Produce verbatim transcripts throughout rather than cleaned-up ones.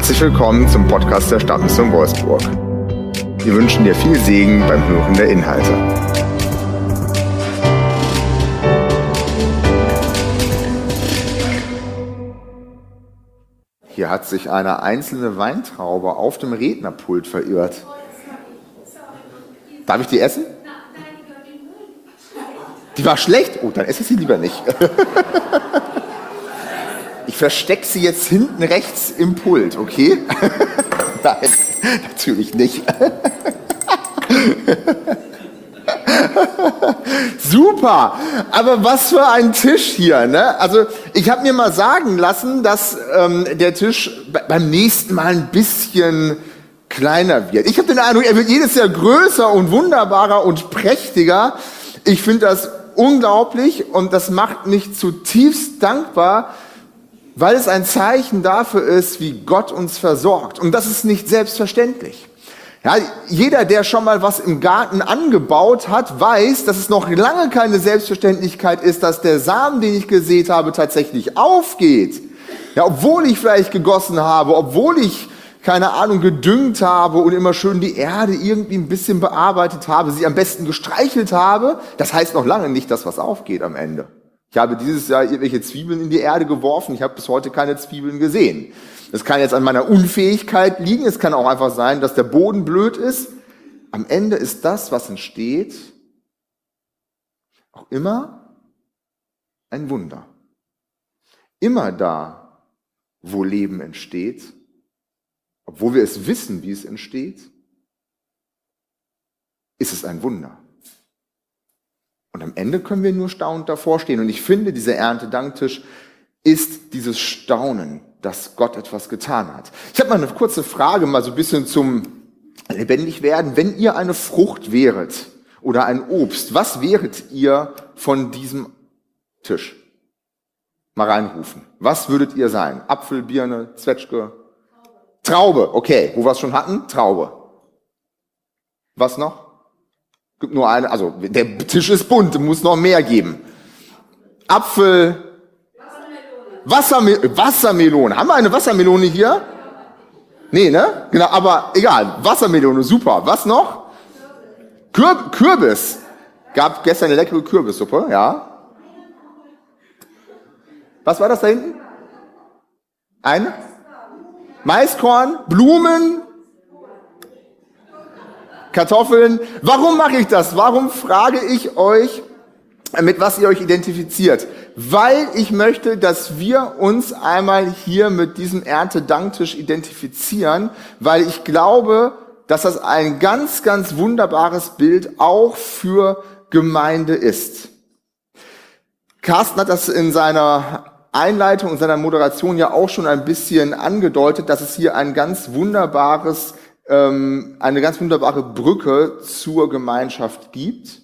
Herzlich willkommen zum Podcast der Stadtmission Wolfsburg. Wir wünschen dir viel Segen beim Hören der Inhalte. Hier hat sich eine einzelne Weintraube auf dem Rednerpult verirrt. Darf ich die essen? Die war schlecht? Oh, dann esse ich sie lieber nicht. Ich verstecke sie jetzt hinten rechts im Pult, okay? Nein, natürlich nicht. Super, aber was für ein Tisch hier, ne? Also ich habe mir mal sagen lassen, dass ähm, der Tisch beim nächsten Mal ein bisschen kleiner wird. Ich habe den Eindruck, er wird jedes Jahr größer und wunderbarer und prächtiger. Ich finde das unglaublich und das macht mich zutiefst dankbar, weil es ein Zeichen dafür ist, wie Gott uns versorgt. Und das ist nicht selbstverständlich. Ja, jeder, der schon mal was im Garten angebaut hat, weiß, dass es noch lange keine Selbstverständlichkeit ist, dass der Samen, den ich gesät habe, tatsächlich aufgeht. Ja, obwohl ich vielleicht gegossen habe, obwohl ich, keine Ahnung, gedüngt habe und immer schön die Erde irgendwie ein bisschen bearbeitet habe, sie am besten gestreichelt habe, das heißt noch lange nicht, dass was aufgeht am Ende. Ich habe dieses Jahr irgendwelche Zwiebeln in die Erde geworfen. Ich habe bis heute keine Zwiebeln gesehen. Das kann jetzt an meiner Unfähigkeit liegen. Es kann auch einfach sein, dass der Boden blöd ist. Am Ende ist das, was entsteht, auch immer ein Wunder. Immer da, wo Leben entsteht, obwohl wir es wissen, wie es entsteht, ist es ein Wunder. Und am Ende können wir nur staunend davor stehen. Und ich finde, dieser Erntedanktisch ist dieses Staunen, dass Gott etwas getan hat. Ich habe mal eine kurze Frage, mal so ein bisschen zum Lebendigwerden. Wenn ihr eine Frucht wäret oder ein Obst, was wäret ihr von diesem Tisch? Mal reinrufen. Was würdet ihr sein? Apfel, Birne, Zwetschge? Traube, okay. Wo wir es schon hatten? Traube. Was noch? Gibt nur eine, also der Tisch ist bunt, muss noch mehr geben. Apfel, Wassermelone. Wassermelone. Haben wir eine Wassermelone hier? Nee, ne? Genau, aber egal. Wassermelone, super. Was noch? Kür- Kürbis. Gab gestern eine leckere Kürbissuppe, ja. Was war das da hinten? Ein Maiskorn, Blumen, Kartoffeln. Warum mache ich das? Warum frage ich euch, mit was ihr euch identifiziert? Weil ich möchte, dass wir uns einmal hier mit diesem Erntedanktisch identifizieren, weil ich glaube, dass das ein ganz, ganz wunderbares Bild auch für Gemeinde ist. Carsten hat das in seiner Einleitung, in seiner Moderation ja auch schon ein bisschen angedeutet, dass es hier ein ganz wunderbares eine ganz wunderbare Brücke zur Gemeinschaft gibt.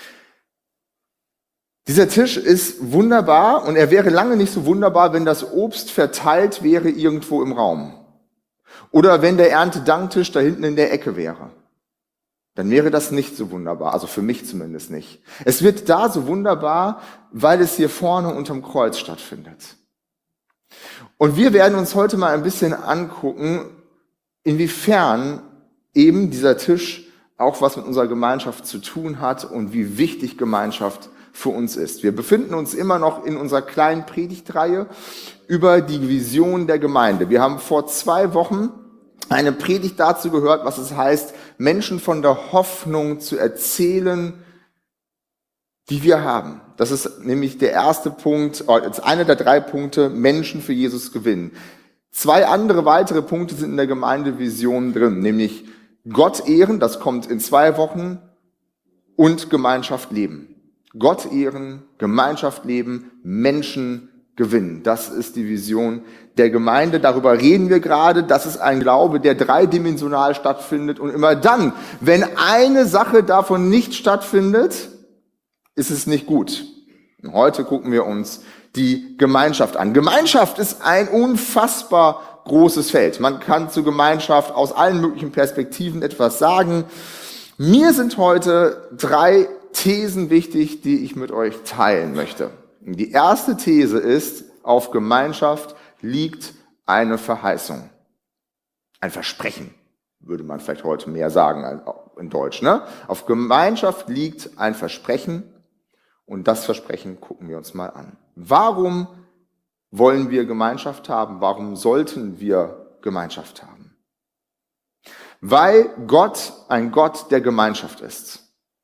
Dieser Tisch ist wunderbar und er wäre lange nicht so wunderbar, wenn das Obst verteilt wäre irgendwo im Raum. Oder wenn der Erntedanktisch da hinten in der Ecke wäre. Dann wäre das nicht so wunderbar, also für mich zumindest nicht. Es wird da so wunderbar, weil es hier vorne unterm Kreuz stattfindet. Und wir werden uns heute mal ein bisschen angucken, inwiefern eben dieser Tisch auch was mit unserer Gemeinschaft zu tun hat und wie wichtig Gemeinschaft für uns ist. Wir befinden uns immer noch in unserer kleinen Predigtreihe über die Vision der Gemeinde. Wir haben vor zwei Wochen eine Predigt dazu gehört, was es heißt, Menschen von der Hoffnung zu erzählen, die wir haben. Das ist nämlich der erste Punkt, einer der drei Punkte, Menschen für Jesus gewinnen. Zwei andere weitere Punkte sind in der Gemeindevision drin, nämlich Gott ehren, das kommt in zwei Wochen, und Gemeinschaft leben. Gott ehren, Gemeinschaft leben, Menschen gewinnen. Das ist die Vision der Gemeinde. Darüber reden wir gerade. Das ist ein Glaube, der dreidimensional stattfindet. Und immer dann, wenn eine Sache davon nicht stattfindet, ist es nicht gut. Und heute gucken wir uns die Gemeinschaft an. Gemeinschaft ist ein unfassbar großes Feld. Man kann zu Gemeinschaft aus allen möglichen Perspektiven etwas sagen. Mir sind heute drei Thesen wichtig, die ich mit euch teilen möchte. Die erste These ist, auf Gemeinschaft liegt eine Verheißung. Ein Versprechen, würde man vielleicht heute mehr sagen als in Deutsch. Ne? Auf Gemeinschaft liegt ein Versprechen und das Versprechen gucken wir uns mal an. Warum wollen wir Gemeinschaft haben? Warum sollten wir Gemeinschaft haben? Weil Gott ein Gott der Gemeinschaft ist.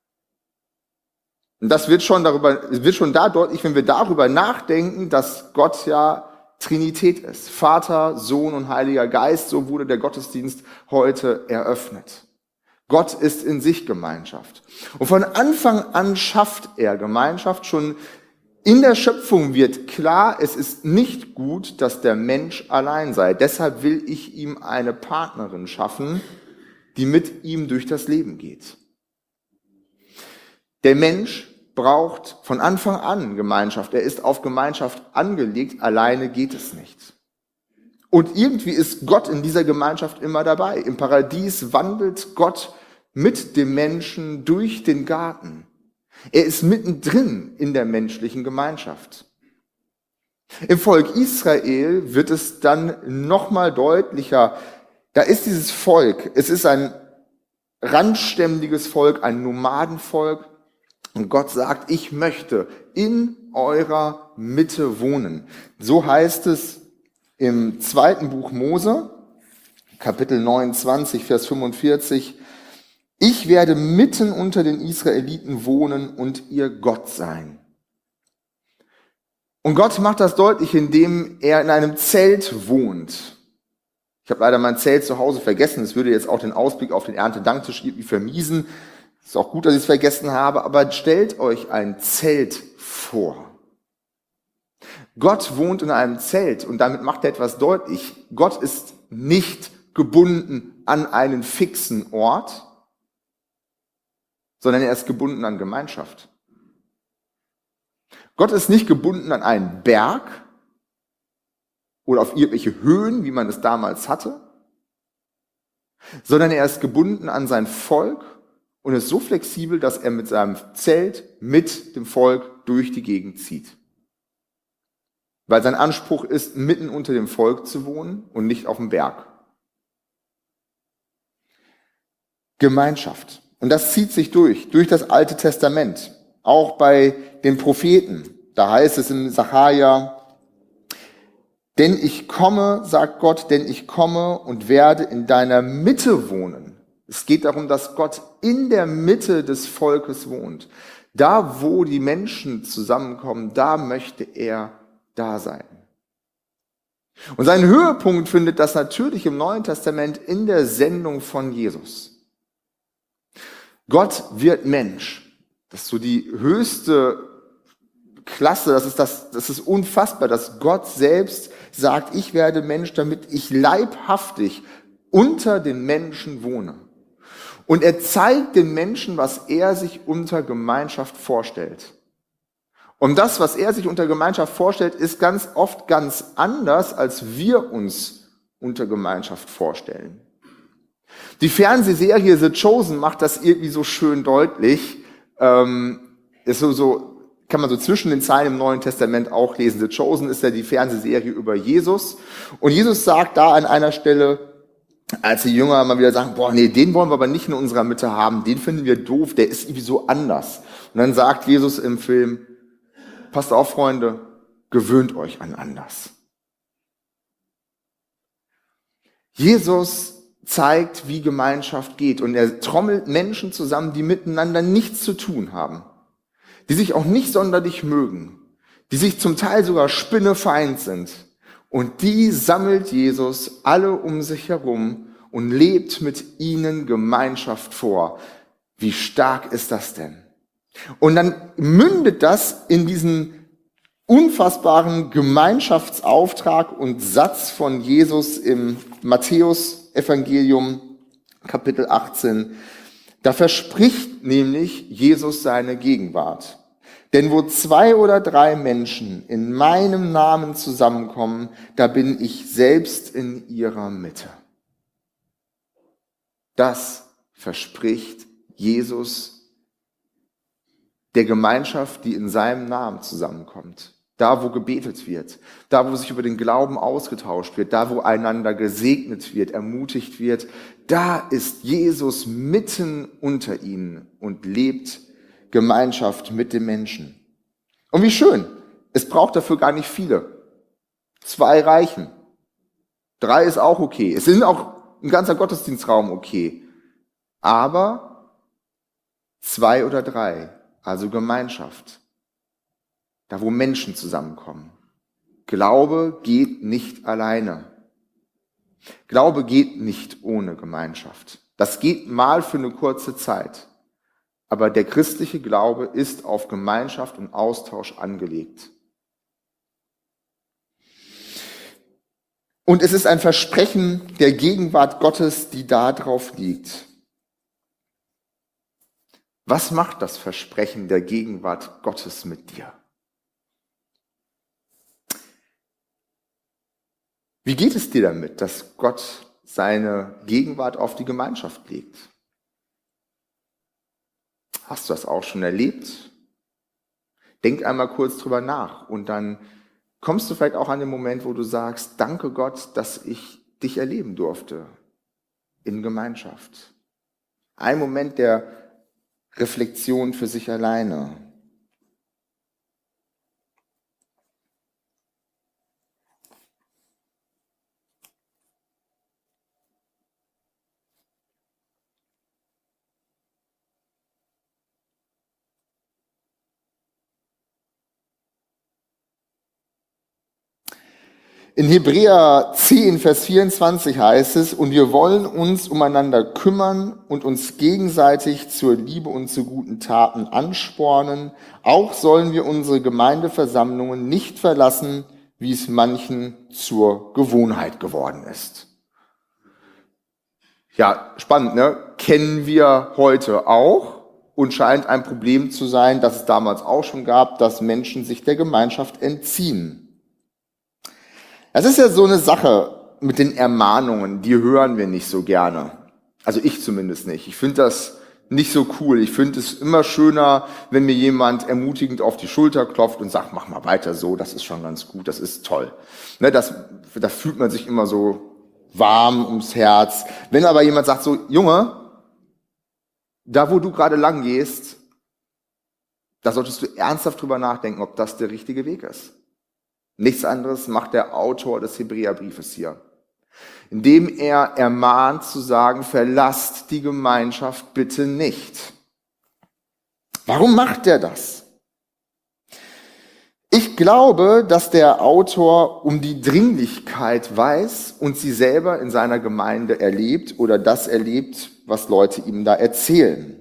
Und das wird schon darüber, wird schon da deutlich, wenn wir darüber nachdenken, dass Gott ja Trinität ist. Vater, Sohn und Heiliger Geist, so wurde der Gottesdienst heute eröffnet. Gott ist in sich Gemeinschaft. Und von Anfang an schafft er Gemeinschaft. Schon in der Schöpfung wird klar, es ist nicht gut, dass der Mensch allein sei. Deshalb will ich ihm eine Partnerin schaffen, die mit ihm durch das Leben geht. Der Mensch braucht von Anfang an Gemeinschaft. Er ist auf Gemeinschaft angelegt, alleine geht es nicht. Und irgendwie ist Gott in dieser Gemeinschaft immer dabei. Im Paradies wandelt Gott mit dem Menschen durch den Garten. Er ist mittendrin in der menschlichen Gemeinschaft. Im Volk Israel wird es dann nochmal deutlicher. Da ist dieses Volk, es ist ein randständiges Volk, ein Nomadenvolk. Und Gott sagt, ich möchte in eurer Mitte wohnen. So heißt es im zweiten Buch Mose, Kapitel neunundzwanzig, Vers fünfundvierzig. Ich werde mitten unter den Israeliten wohnen und ihr Gott sein. Und Gott macht das deutlich, indem er in einem Zelt wohnt. Ich habe leider mein Zelt zu Hause vergessen. Es würde jetzt auch den Ausblick auf den Erntedanktisch irgendwie vermiesen. Ist auch gut, dass ich es vergessen habe, aber stellt euch ein Zelt vor. Gott wohnt in einem Zelt und damit macht er etwas deutlich. Gott ist nicht gebunden an einen fixen Ort, sondern er ist gebunden an Gemeinschaft. Gott ist nicht gebunden an einen Berg oder auf irgendwelche Höhen, wie man es damals hatte, sondern er ist gebunden an sein Volk und ist so flexibel, dass er mit seinem Zelt mit dem Volk durch die Gegend zieht. Weil sein Anspruch ist, mitten unter dem Volk zu wohnen und nicht auf dem Berg. Gemeinschaft. Und das zieht sich durch, durch das Alte Testament. Auch bei den Propheten. Da heißt es in Sacharja, denn ich komme, sagt Gott, denn ich komme und werde in deiner Mitte wohnen. Es geht darum, dass Gott in der Mitte des Volkes wohnt. Da, wo die Menschen zusammenkommen, da möchte er da sein. Und seinen Höhepunkt findet das natürlich im Neuen Testament in der Sendung von Jesus. Gott wird Mensch. Das ist so die höchste Klasse, das ist, das, das ist unfassbar, dass Gott selbst sagt, ich werde Mensch, damit ich leibhaftig unter den Menschen wohne. Und er zeigt den Menschen, was er sich unter Gemeinschaft vorstellt. Und das, was er sich unter Gemeinschaft vorstellt, ist ganz oft ganz anders, als wir uns unter Gemeinschaft vorstellen. Die Fernsehserie The Chosen macht das irgendwie so schön deutlich. Ähm, ist so, so, kann man so zwischen den Zeilen im Neuen Testament auch lesen. The Chosen ist ja die Fernsehserie über Jesus. Und Jesus sagt da an einer Stelle, als die Jünger mal wieder sagen, boah, nee, den wollen wir aber nicht in unserer Mitte haben, den finden wir doof, der ist irgendwie so anders. Und dann sagt Jesus im Film, passt auf, Freunde, gewöhnt euch an anders. Jesus zeigt, wie Gemeinschaft geht und er trommelt Menschen zusammen, die miteinander nichts zu tun haben, die sich auch nicht sonderlich mögen, die sich zum Teil sogar spinnefeind sind. Und die sammelt Jesus alle um sich herum und lebt mit ihnen Gemeinschaft vor. Wie stark ist das denn? Und dann mündet das in diesen unfassbaren Gemeinschaftsauftrag und Satz von Jesus im Matthäus-Evangelium, Kapitel achtzehn. Da verspricht nämlich Jesus seine Gegenwart. Denn wo zwei oder drei Menschen in meinem Namen zusammenkommen, da bin ich selbst in ihrer Mitte. Das verspricht Jesus der Gemeinschaft, die in seinem Namen zusammenkommt. Da, wo gebetet wird, da, wo sich über den Glauben ausgetauscht wird, da, wo einander gesegnet wird, ermutigt wird, da ist Jesus mitten unter ihnen und lebt Gemeinschaft mit den Menschen. Und wie schön, es braucht dafür gar nicht viele. Zwei reichen. Drei ist auch okay. Es sind auch ein ganzer Gottesdienstraum okay. Aber zwei oder drei, also Gemeinschaft. Da, wo Menschen zusammenkommen. Glaube geht nicht alleine. Glaube geht nicht ohne Gemeinschaft. Das geht mal für eine kurze Zeit. Aber der christliche Glaube ist auf Gemeinschaft und Austausch angelegt. Und es ist ein Versprechen der Gegenwart Gottes, die da drauf liegt. Was macht das Versprechen der Gegenwart Gottes mit dir? Wie geht es dir damit, dass Gott seine Gegenwart auf die Gemeinschaft legt? Hast du das auch schon erlebt? Denk einmal kurz drüber nach und dann kommst du vielleicht auch an den Moment, wo du sagst, danke Gott, dass ich dich erleben durfte in Gemeinschaft. Ein Moment der Reflexion für sich alleine. In Hebräer zehn, Vers vierundzwanzig heißt es, und wir wollen uns umeinander kümmern und uns gegenseitig zur Liebe und zu guten Taten anspornen. Auch sollen wir unsere Gemeindeversammlungen nicht verlassen, wie es manchen zur Gewohnheit geworden ist. Ja, spannend, ne? Kennen wir heute auch und scheint ein Problem zu sein, das es damals auch schon gab, dass Menschen sich der Gemeinschaft entziehen. Das ist ja so eine Sache mit den Ermahnungen, die hören wir nicht so gerne. Also ich zumindest nicht. Ich finde das nicht so cool. Ich finde es immer schöner, wenn mir jemand ermutigend auf die Schulter klopft und sagt, mach mal weiter so, das ist schon ganz gut, das ist toll. Ne, das, da fühlt man sich immer so warm ums Herz. Wenn aber jemand sagt so, Junge, da wo du gerade lang gehst, da solltest du ernsthaft drüber nachdenken, ob das der richtige Weg ist. Nichts anderes macht der Autor des Hebräerbriefes hier, indem er ermahnt zu sagen, verlasst die Gemeinschaft bitte nicht. Warum macht er das? Ich glaube, dass der Autor um die Dringlichkeit weiß und sie selber in seiner Gemeinde erlebt oder das erlebt, was Leute ihm da erzählen.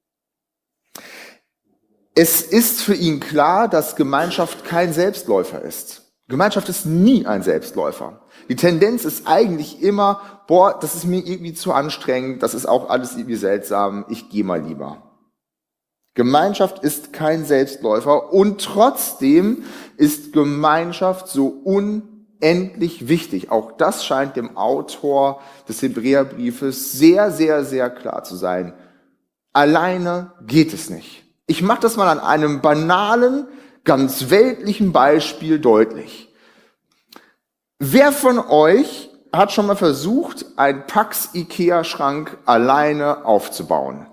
Es ist für ihn klar, dass Gemeinschaft kein Selbstläufer ist. Gemeinschaft ist nie ein Selbstläufer. Die Tendenz ist eigentlich immer, boah, das ist mir irgendwie zu anstrengend, das ist auch alles irgendwie seltsam, ich gehe mal lieber. Gemeinschaft ist kein Selbstläufer und trotzdem ist Gemeinschaft so unendlich wichtig. Auch das scheint dem Autor des Hebräerbriefes sehr, sehr, sehr klar zu sein. Alleine geht es nicht. Ich mache das mal an einem banalen, ganz weltlichen Beispiel deutlich. Wer von euch hat schon mal versucht, einen Pax Ikea-Schrank alleine aufzubauen?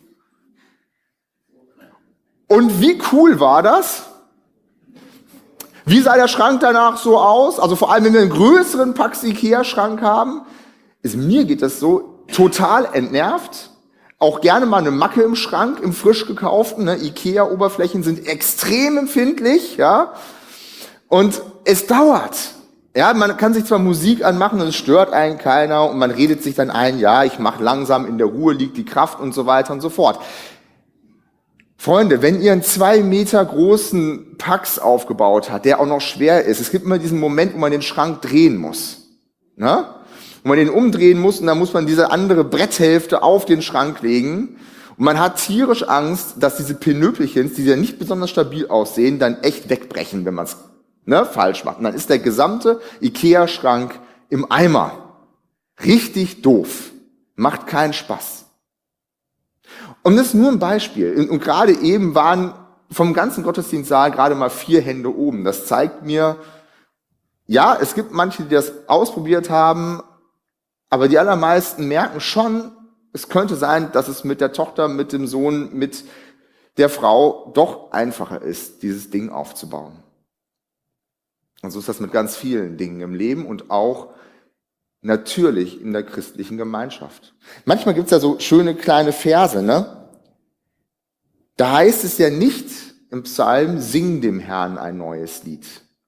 Und wie cool war das? Wie sah der Schrank danach so aus? Also vor allem, wenn wir einen größeren Pax Ikea-Schrank haben, ist, mir geht das so total entnervt. Auch gerne mal eine Macke im Schrank, im frisch gekauften. Ne? Ikea-Oberflächen sind extrem empfindlich, ja. Und es dauert. Ja, man kann sich zwar Musik anmachen und es stört einen keiner und man redet sich dann ein, ja, ich mache langsam, in der Ruhe liegt die Kraft und so weiter und so fort. Freunde, wenn ihr einen zwei Meter großen Pax aufgebaut habt, der auch noch schwer ist, es gibt immer diesen Moment, wo man den Schrank drehen muss. Ne? Wo man den umdrehen muss und dann muss man diese andere Bretthälfte auf den Schrank legen. Und man hat tierisch Angst, dass diese Pinöpelchens, die ja nicht besonders stabil aussehen, dann echt wegbrechen, wenn man es ne, falsch macht. Und dann ist der gesamte Ikea-Schrank im Eimer. Richtig doof. Macht keinen Spaß. Und das ist nur ein Beispiel. Und gerade eben waren vom ganzen Gottesdienstsaal gerade mal vier Hände oben. Das zeigt mir, ja, es gibt manche, die das ausprobiert haben, aber die allermeisten merken schon, es könnte sein, dass es mit der Tochter, mit dem Sohn, mit der Frau doch einfacher ist, dieses Ding aufzubauen. Und so ist das mit ganz vielen Dingen im Leben und auch natürlich in der christlichen Gemeinschaft. Manchmal gibt es ja so schöne kleine Verse, ne? Da heißt es ja nicht im Psalm, sing dem Herrn ein neues Lied,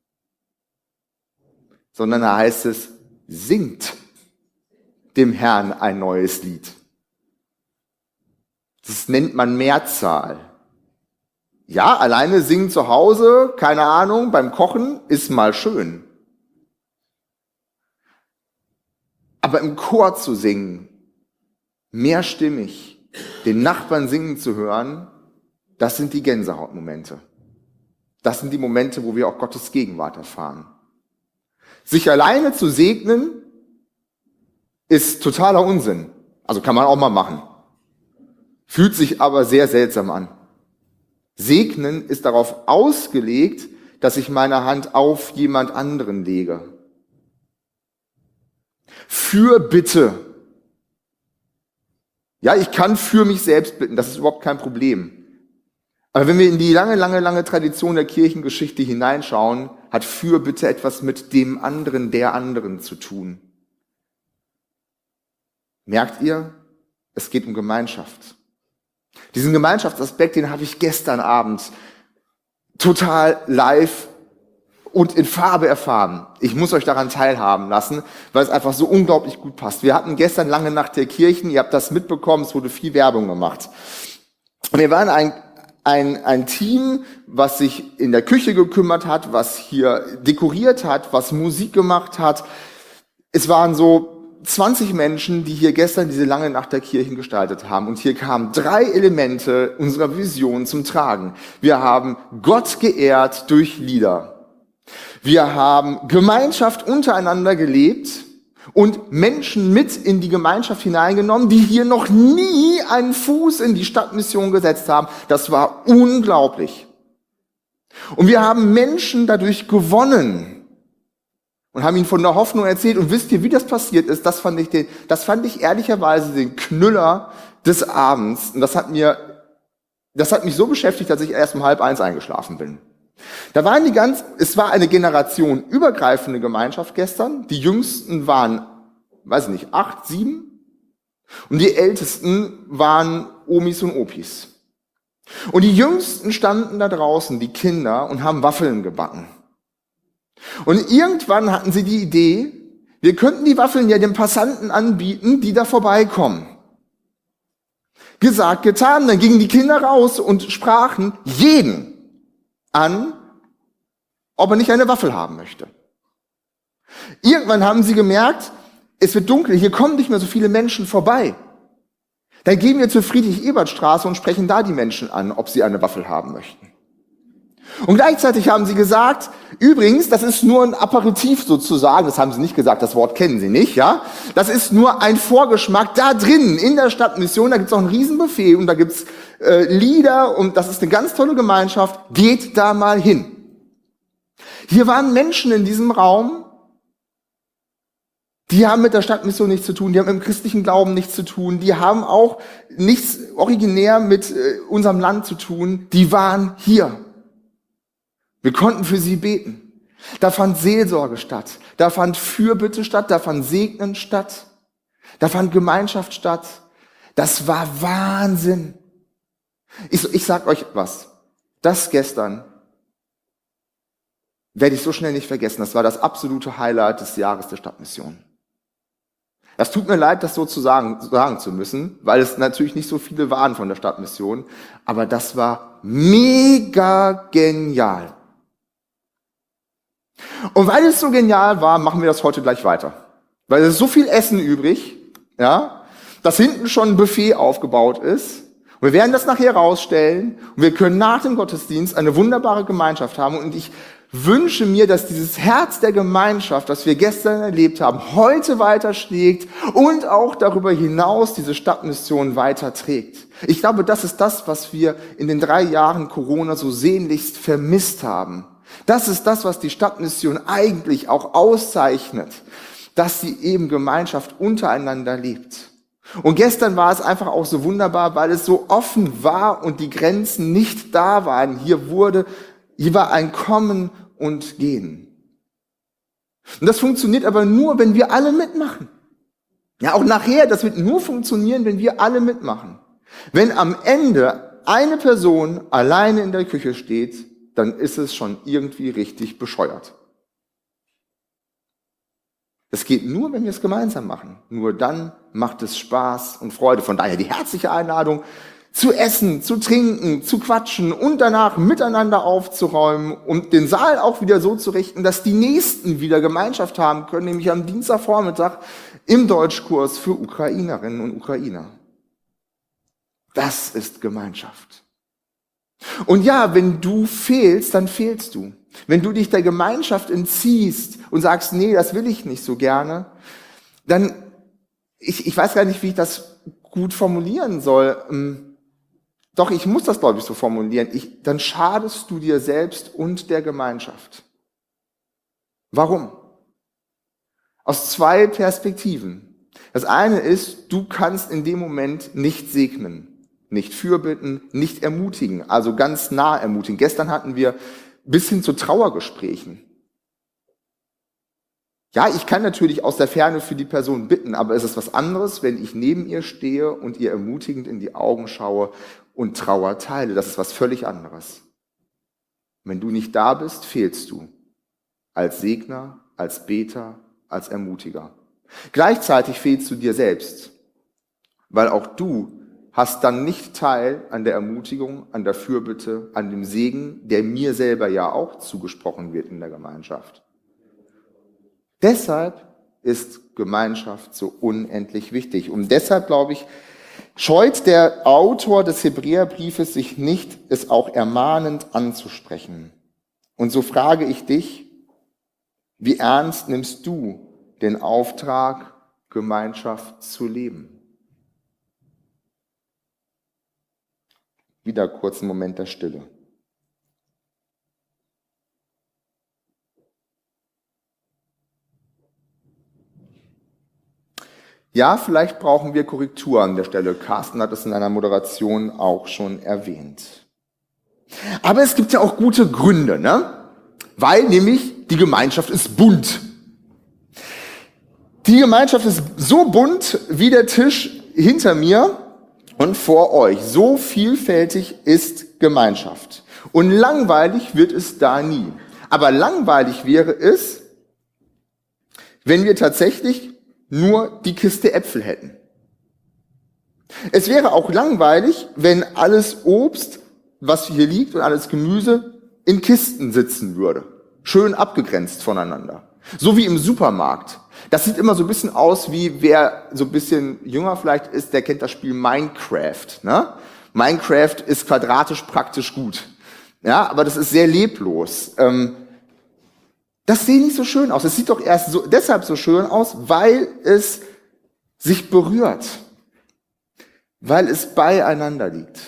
sondern da heißt es, singt dem Herrn ein neues Lied. Das nennt man Mehrzahl. Ja, alleine singen zu Hause, keine Ahnung, beim Kochen ist mal schön. Aber im Chor zu singen, mehrstimmig, den Nachbarn singen zu hören, das sind die Gänsehautmomente. Das sind die Momente, wo wir auch Gottes Gegenwart erfahren. Sich alleine zu segnen, ist totaler Unsinn. Also kann man auch mal machen. Fühlt sich aber sehr seltsam an. Segnen ist darauf ausgelegt, dass ich meine Hand auf jemand anderen lege. Fürbitte. Ja, ich kann für mich selbst bitten, das ist überhaupt kein Problem. Aber wenn wir in die lange, lange, lange Tradition der Kirchengeschichte hineinschauen, hat Fürbitte etwas mit dem anderen, der anderen zu tun. Merkt ihr? Es geht um Gemeinschaft. Diesen Gemeinschaftsaspekt, den habe ich gestern Abend total live und in Farbe erfahren. Ich muss euch daran teilhaben lassen, weil es einfach so unglaublich gut passt. Wir hatten gestern lange Nacht der Kirchen, ihr habt das mitbekommen, es wurde viel Werbung gemacht. Und wir waren ein, ein, ein Team, was sich in der Küche gekümmert hat, was hier dekoriert hat, was Musik gemacht hat. Es waren so zwanzig Menschen, die hier gestern diese lange Nacht der Kirchen gestaltet haben. Und hier kamen drei Elemente unserer Vision zum Tragen. Wir haben Gott geehrt durch Lieder. Wir haben Gemeinschaft untereinander gelebt und Menschen mit in die Gemeinschaft hineingenommen, die hier noch nie einen Fuß in die Stadtmission gesetzt haben. Das war unglaublich. Und wir haben Menschen dadurch gewonnen und haben ihnen von der Hoffnung erzählt. Und wisst ihr, wie das passiert ist? Das fand ich, den, das fand ich ehrlicherweise den Knüller des Abends. Und das hat mir, das hat mich so beschäftigt, dass ich erst um halb eins eingeschlafen bin. Da waren die ganz, es war eine generationenübergreifende Gemeinschaft gestern. Die Jüngsten waren, weiß ich nicht, acht, sieben. Und die Ältesten waren Omis und Opis. Und die Jüngsten standen da draußen, die Kinder, und haben Waffeln gebacken. Und irgendwann hatten sie die Idee, wir könnten die Waffeln ja den Passanten anbieten, die da vorbeikommen. Gesagt, getan, dann gingen die Kinder raus und sprachen jeden an, ob er nicht eine Waffel haben möchte. Irgendwann haben sie gemerkt, es wird dunkel, hier kommen nicht mehr so viele Menschen vorbei. Dann gehen wir zur Friedrich-Ebert-Straße und sprechen da die Menschen an, ob sie eine Waffel haben möchten. Und gleichzeitig haben sie gesagt, übrigens, das ist nur ein Aperitif sozusagen, das haben sie nicht gesagt, das Wort kennen sie nicht, ja. Das ist nur ein Vorgeschmack da drin, in der Stadtmission, da gibt's auch ein Riesenbuffet und da gibt's äh, Lieder und das ist eine ganz tolle Gemeinschaft, geht da mal hin. Hier waren Menschen in diesem Raum, die haben mit der Stadtmission nichts zu tun, die haben mit dem christlichen Glauben nichts zu tun, die haben auch nichts originär mit äh, unserem Land zu tun, die waren hier. Wir konnten für sie beten. Da fand Seelsorge statt, da fand Fürbitte statt, da fand Segnen statt, da fand Gemeinschaft statt. Das war Wahnsinn. Ich, ich sag euch was, das gestern werde ich so schnell nicht vergessen. Das war das absolute Highlight des Jahres der Stadtmission. Das tut mir leid, das so zu sagen, sagen zu müssen, weil es natürlich nicht so viele waren von der Stadtmission, aber das war mega genial. Und weil es so genial war, machen wir das heute gleich weiter. Weil es ist so viel Essen übrig, ja, dass hinten schon ein Buffet aufgebaut ist. Und wir werden das nachher rausstellen und wir können nach dem Gottesdienst eine wunderbare Gemeinschaft haben. Und ich wünsche mir, dass dieses Herz der Gemeinschaft, das wir gestern erlebt haben, heute weiterschlägt und auch darüber hinaus diese Stadtmission weiterträgt. Ich glaube, das ist das, was wir in den drei Jahren Corona so sehnlichst vermisst haben. Das ist das, was die Stadtmission eigentlich auch auszeichnet, dass sie eben Gemeinschaft untereinander lebt. Und gestern war es einfach auch so wunderbar, weil es so offen war und die Grenzen nicht da waren. Hier wurde Hier war ein Kommen und Gehen. Und das funktioniert aber nur, wenn wir alle mitmachen. Ja, auch nachher, das wird nur funktionieren, wenn wir alle mitmachen. Wenn am Ende eine Person alleine in der Küche steht, dann ist es schon irgendwie richtig bescheuert. Das geht nur, wenn wir es gemeinsam machen. Nur dann macht es Spaß und Freude. Von daher die herzliche Einladung, zu essen, zu trinken, zu quatschen und danach miteinander aufzuräumen und den Saal auch wieder so zu richten, dass die Nächsten wieder Gemeinschaft haben können, nämlich am Dienstagvormittag im Deutschkurs für Ukrainerinnen und Ukrainer. Das ist Gemeinschaft. Und ja, wenn du fehlst, dann fehlst du. Wenn du dich der Gemeinschaft entziehst und sagst, nee, das will ich nicht so gerne, dann, ich, ich weiß gar nicht, wie ich das gut formulieren soll. Doch, ich muss das, glaube ich, so formulieren. Ich, dann schadest du dir selbst und der Gemeinschaft. Warum? Aus zwei Perspektiven. Das eine ist, du kannst in dem Moment nicht segnen, nicht fürbitten, nicht ermutigen, also ganz nah ermutigen. Gestern hatten wir bis hin zu Trauergesprächen. Ja, ich kann natürlich aus der Ferne für die Person bitten, aber es ist was anderes, wenn ich neben ihr stehe und ihr ermutigend in die Augen schaue und Trauer teile. Das ist was völlig anderes. Wenn du nicht da bist, fehlst du. Als Segner, als Beter, als Ermutiger. Gleichzeitig fehlst du dir selbst, weil auch du hast dann nicht Teil an der Ermutigung, an der Fürbitte, an dem Segen, der mir selber ja auch zugesprochen wird in der Gemeinschaft. Deshalb ist Gemeinschaft so unendlich wichtig. Und deshalb, glaube ich, scheut der Autor des Hebräerbriefes sich nicht, es auch ermahnend anzusprechen. Und so frage ich dich, wie ernst nimmst du den Auftrag, Gemeinschaft zu leben? Wieder kurz einen Moment der Stille. Ja, vielleicht brauchen wir Korrektur an der Stelle. Carsten hat es in einer Moderation auch schon erwähnt. Aber es gibt ja auch gute Gründe, ne? Weil nämlich die Gemeinschaft ist bunt. Die Gemeinschaft ist so bunt wie der Tisch hinter mir und vor euch. So vielfältig ist Gemeinschaft. Und langweilig wird es da nie. Aber langweilig wäre es, wenn wir tatsächlich nur die Kiste Äpfel hätten. Es wäre auch langweilig, wenn alles Obst, was hier liegt, und alles Gemüse in Kisten sitzen würde. Schön abgegrenzt voneinander. So wie im Supermarkt. Das sieht immer so ein bisschen aus, wie wer so ein bisschen jünger vielleicht ist, der kennt das Spiel Minecraft. Ne? Minecraft ist quadratisch praktisch gut. Ja, aber das ist sehr leblos. Ähm, Das sieht nicht so schön aus. Es sieht doch erst so, deshalb so schön aus, weil es sich berührt. Weil es beieinander liegt.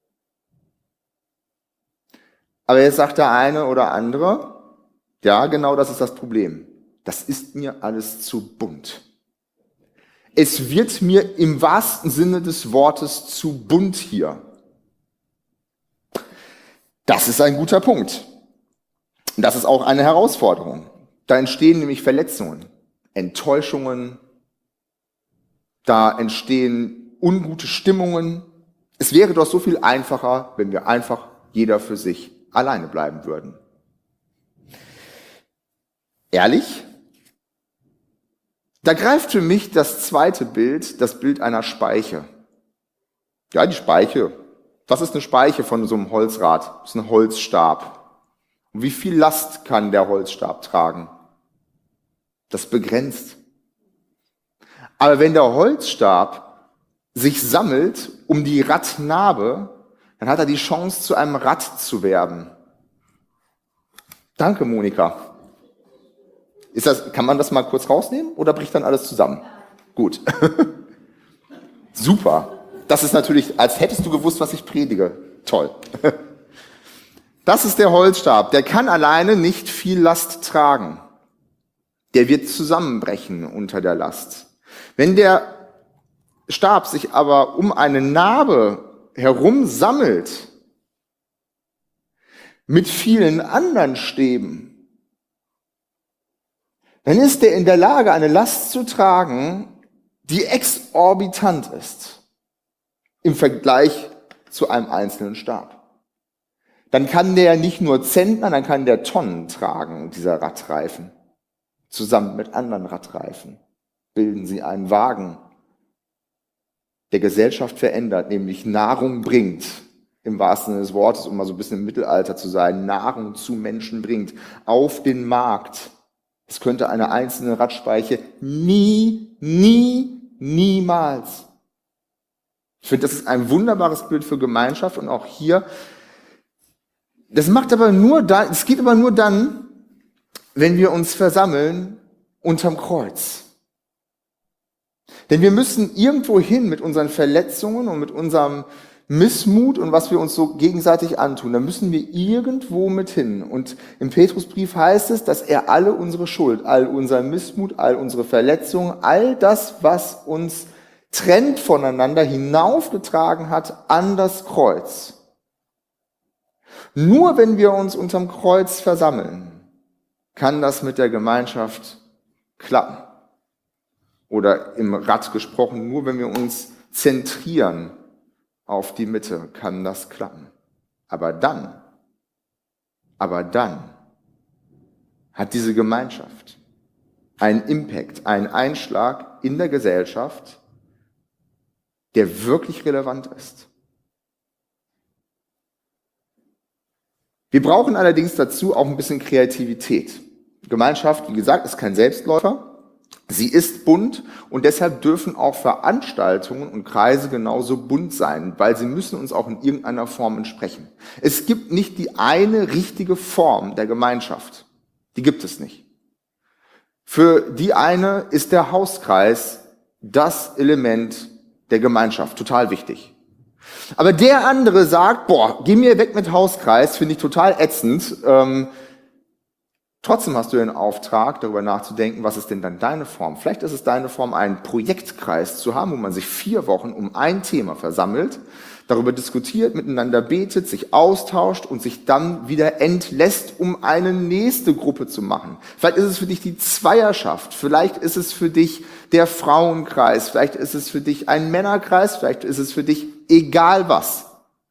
Aber jetzt sagt der eine oder andere, ja, genau das ist das Problem. Das ist mir alles zu bunt. Es wird mir im wahrsten Sinne des Wortes zu bunt hier. Das ist ein guter Punkt. Das ist auch eine Herausforderung. Da entstehen nämlich Verletzungen, Enttäuschungen, da entstehen ungute Stimmungen. Es wäre doch so viel einfacher, wenn wir einfach jeder für sich alleine bleiben würden. Ehrlich? Da greift für mich das zweite Bild, das Bild einer Speiche. Ja, die Speiche. Was ist eine Speiche von so einem Holzrad? Das ist ein Holzstab. Und wie viel Last kann der Holzstab tragen? Das begrenzt. Aber wenn der Holzstab sich sammelt um die Radnabe, dann hat er die Chance, zu einem Rad zu werden. Danke, Monika. Ist das, kann man das mal kurz rausnehmen oder bricht dann alles zusammen? Gut. Super. Das ist natürlich, als hättest du gewusst, was ich predige. Toll. Das ist der Holzstab. Der kann alleine nicht viel Last tragen. Der wird zusammenbrechen unter der Last. Wenn der Stab sich aber um eine Narbe herum sammelt, mit vielen anderen Stäben, dann ist er in der Lage, eine Last zu tragen, die exorbitant ist im Vergleich zu einem einzelnen Stab. Dann kann der nicht nur Zentner, dann kann der Tonnen tragen, dieser Radreifen. Zusammen mit anderen Radreifen bilden sie einen Wagen, der Gesellschaft verändert, nämlich Nahrung bringt, im wahrsten Sinne des Wortes, um mal so ein bisschen im Mittelalter zu sein, Nahrung zu Menschen bringt, auf den Markt. Es könnte eine einzelne Radspeiche nie, nie, niemals. Ich finde, das ist ein wunderbares Bild für Gemeinschaft und auch hier, das macht aber nur da, es geht aber nur dann, wenn wir uns versammeln unterm Kreuz. Denn wir müssen irgendwo hin mit unseren Verletzungen und mit unserem Missmut und was wir uns so gegenseitig antun. Da müssen wir irgendwo mit hin. Und im Petrusbrief heißt es, dass er alle unsere Schuld, all unser Missmut, all unsere Verletzungen, all das, was uns trennt voneinander, hinaufgetragen hat an das Kreuz. Nur wenn wir uns unterm Kreuz versammeln, kann das mit der Gemeinschaft klappen. Oder im Rad gesprochen, nur wenn wir uns zentrieren auf die Mitte, kann das klappen. Aber dann, aber dann hat diese Gemeinschaft einen Impact, einen Einschlag in der Gesellschaft, der wirklich relevant ist. Wir brauchen allerdings dazu auch ein bisschen Kreativität. Gemeinschaft, wie gesagt, ist kein Selbstläufer. Sie ist bunt und deshalb dürfen auch Veranstaltungen und Kreise genauso bunt sein, weil sie müssen uns auch in irgendeiner Form entsprechen. Es gibt nicht die eine richtige Form der Gemeinschaft. Die gibt es nicht. Für die eine ist der Hauskreis das Element der Gemeinschaft, total wichtig. Aber der andere sagt, boah, geh mir weg mit Hauskreis, finde ich total ätzend. Ähm, Trotzdem hast du den Auftrag, darüber nachzudenken, was ist denn dann deine Form? Vielleicht ist es deine Form, einen Projektkreis zu haben, wo man sich vier Wochen um ein Thema versammelt, darüber diskutiert, miteinander betet, sich austauscht und sich dann wieder entlässt, um eine nächste Gruppe zu machen. Vielleicht ist es für dich die Zweierschaft, vielleicht ist es für dich der Frauenkreis, vielleicht ist es für dich ein Männerkreis, vielleicht ist es für dich egal was.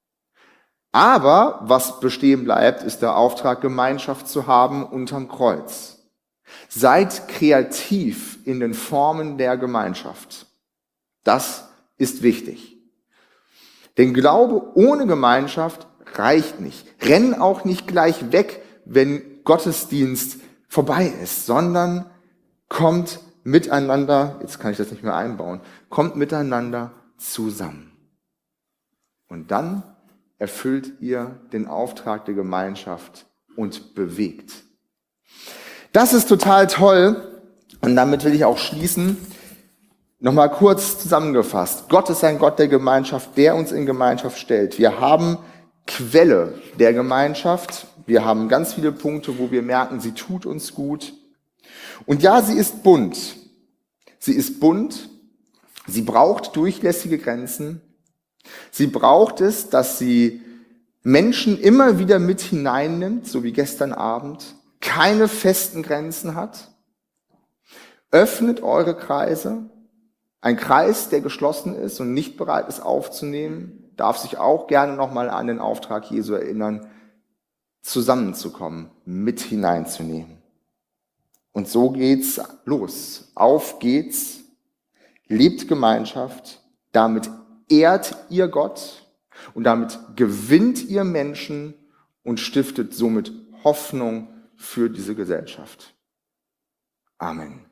Aber was bestehen bleibt, ist der Auftrag, Gemeinschaft zu haben unterm Kreuz. Seid kreativ in den Formen der Gemeinschaft. Das ist wichtig. Denn Glaube ohne Gemeinschaft reicht nicht. Renn auch nicht gleich weg, wenn Gottesdienst vorbei ist, sondern kommt miteinander, jetzt kann ich das nicht mehr einbauen, kommt miteinander zusammen. Und dann erfüllt ihr den Auftrag der Gemeinschaft und bewegt. Das ist total toll und damit will ich auch schließen. Nochmal kurz zusammengefasst. Gott ist ein Gott der Gemeinschaft, der uns in Gemeinschaft stellt. Wir haben Quelle der Gemeinschaft. Wir haben ganz viele Punkte, wo wir merken, sie tut uns gut. Und ja, sie ist bunt. Sie ist bunt. Sie braucht durchlässige Grenzen. Sie braucht es, dass sie Menschen immer wieder mit hineinnimmt, so wie gestern Abend, keine festen Grenzen hat. Öffnet eure Kreise. Ein Kreis, der geschlossen ist und nicht bereit ist aufzunehmen, darf sich auch gerne nochmal an den Auftrag Jesu erinnern, zusammenzukommen, mit hineinzunehmen. Und so geht's los. Auf geht's. Lebt Gemeinschaft. Damit ehrt ihr Gott und damit gewinnt ihr Menschen und stiftet somit Hoffnung für diese Gesellschaft. Amen.